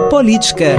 Política.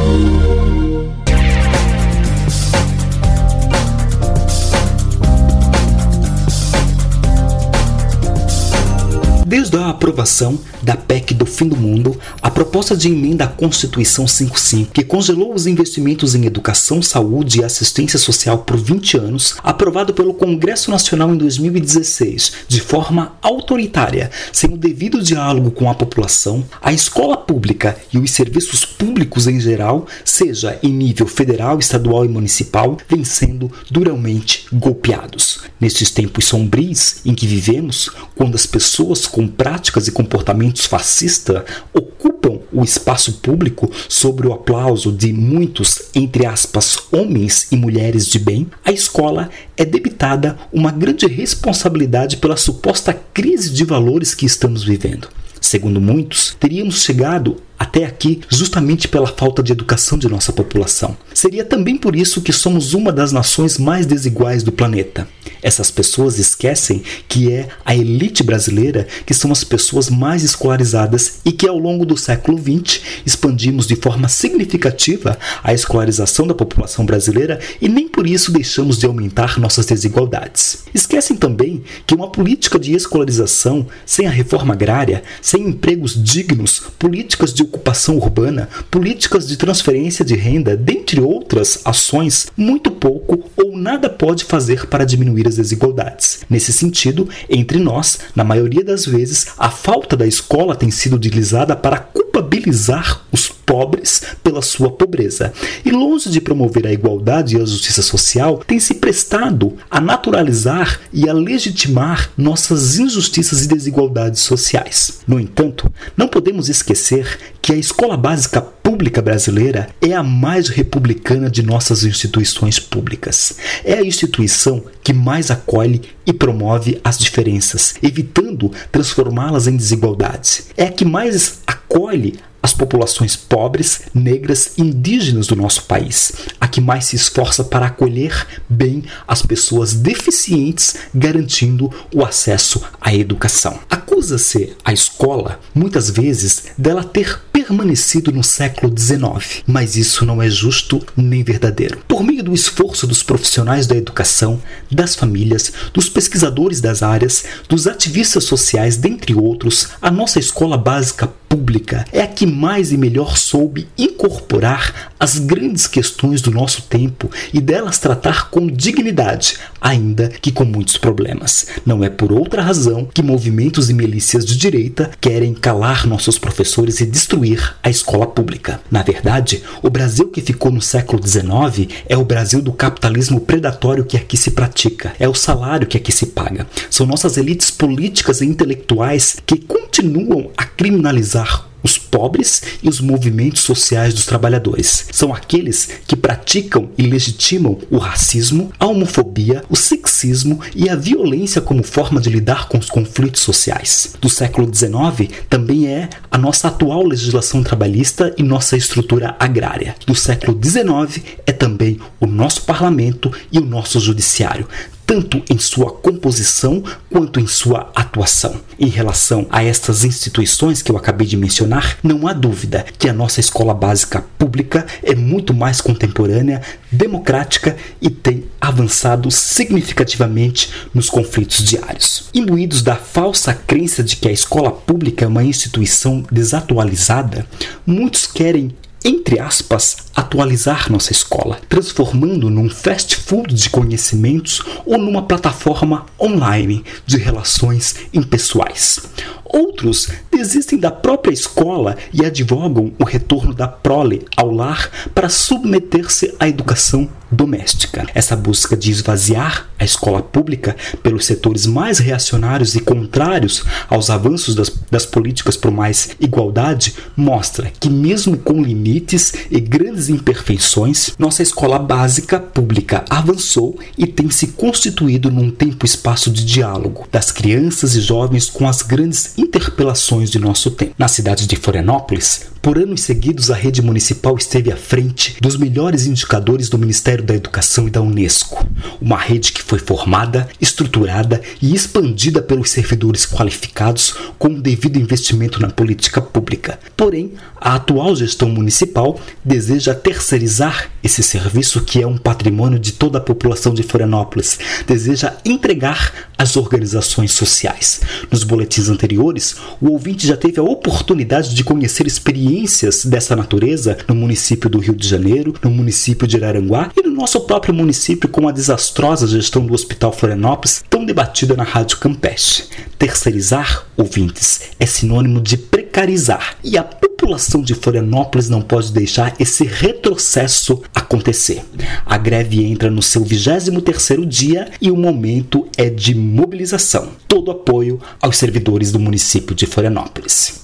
Desde a aprovação da PEC do Fim do Mundo, a proposta de emenda à Constituição 55, que congelou os investimentos em educação, saúde e assistência social por 20 anos, aprovado pelo Congresso Nacional em 2016, de forma autoritária, sem o devido diálogo com a população, a escola pública e os serviços públicos em geral, seja em nível federal, estadual e municipal, vêm sendo duramente golpeados. Nestes tempos sombrios em que vivemos, quando as pessoas com práticas e comportamentos fascistas ocupam o espaço público sob o aplauso de muitos, entre aspas, homens e mulheres de bem, a escola é debitada uma grande responsabilidade pela suposta crise de valores que estamos vivendo. Segundo muitos, teríamos chegado até aqui justamente pela falta de educação de nossa população. Seria também por isso que somos uma das nações mais desiguais do planeta. Essas pessoas esquecem que é a elite brasileira que são as pessoas mais escolarizadas e que ao longo do século XX expandimos de forma significativa a escolarização da população brasileira e nem por isso deixamos de aumentar nossas desigualdades. Esquecem também que uma política de escolarização sem a reforma agrária, sem empregos dignos, políticas de ocupação urbana, políticas de transferência de renda, dentre outras ações, muito pouco ou nada pode fazer para diminuir as desigualdades. Nesse sentido, entre nós, na maioria das vezes, a falta da escola tem sido utilizada para culpabilizar os pobres pela sua pobreza. E longe de promover a igualdade e a justiça social, tem se prestado a naturalizar e a legitimar nossas injustiças e desigualdades sociais. No entanto, não podemos esquecer que a escola básica pública brasileira é a mais republicana de nossas instituições públicas. É a instituição que mais acolhe e promove as diferenças, evitando transformá-las em desigualdades. É a que mais acolhe as populações pobres, negras e indígenas do nosso país, a que mais se esforça para acolher bem as pessoas deficientes, garantindo o acesso à educação. Acusa-se a escola, muitas vezes, dela ter permanecido no século XIX, mas isso não é justo nem verdadeiro. Por meio do esforço dos profissionais da educação, das famílias, dos pesquisadores das áreas, dos ativistas sociais, dentre outros, a nossa escola básica pública é a que mais e melhor soube incorporar as grandes questões do nosso tempo e delas tratar com dignidade, ainda que com muitos problemas. Não é por outra razão que movimentos e milícias de direita querem calar nossos professores e destruir a escola pública. Na verdade, o Brasil que ficou no século XIX é o Brasil do capitalismo predatório que aqui se pratica, é o salário que aqui se paga. São nossas elites políticas e intelectuais que continuam a criminalizar os pobres e os movimentos sociais dos trabalhadores. São aqueles que praticam e legitimam o racismo, a homofobia, o sexismo e a violência como forma de lidar com os conflitos sociais. Do século XIX também é a nossa atual legislação trabalhista e nossa estrutura agrária. Do século XIX é também o nosso parlamento e o nosso judiciário, tanto em sua composição quanto em sua atuação. Em relação a estas instituições que eu acabei de mencionar, não há dúvida que a nossa escola básica pública é muito mais contemporânea, democrática e tem avançado significativamente nos conflitos diários. Imbuídos da falsa crença de que a escola pública é uma instituição desatualizada, muitos querem, entre aspas, atualizar nossa escola, transformando num fast food de conhecimentos ou numa plataforma online de relações impessoais. Outros desistem da própria escola e advogam o retorno da prole ao lar para submeter-se à educação doméstica. Essa busca de esvaziar a escola pública pelos setores mais reacionários e contrários aos avanços das políticas por mais igualdade mostra que, mesmo com limites e grandes imperfeições, nossa escola básica pública avançou e tem se constituído num tempo e espaço de diálogo das crianças e jovens com as grandes interpelações de nosso tempo. Na cidade de Florianópolis, Por anos seguidos, a rede municipal esteve à frente dos melhores indicadores do Ministério da Educação e da Unesco. Uma rede que foi formada, estruturada e expandida pelos servidores qualificados com o devido investimento na política pública. Porém, a atual gestão municipal deseja terceirizar esse serviço, que é um patrimônio de toda a população de Florianópolis, deseja entregar às organizações sociais. Nos boletins anteriores, o ouvinte já teve a oportunidade de conhecer experiências dessa natureza no município do Rio de Janeiro, no município de Araranguá e no nosso próprio município, com a desastrosa gestão do Hospital Florianópolis, tão debatida na Rádio Campeche. Terceirizar, ouvintes, é sinônimo de precarizar, e a população de Florianópolis não pode deixar esse retrocesso acontecer. A greve entra no seu 23º dia e o momento é de mobilização. Todo apoio aos servidores do município de Florianópolis.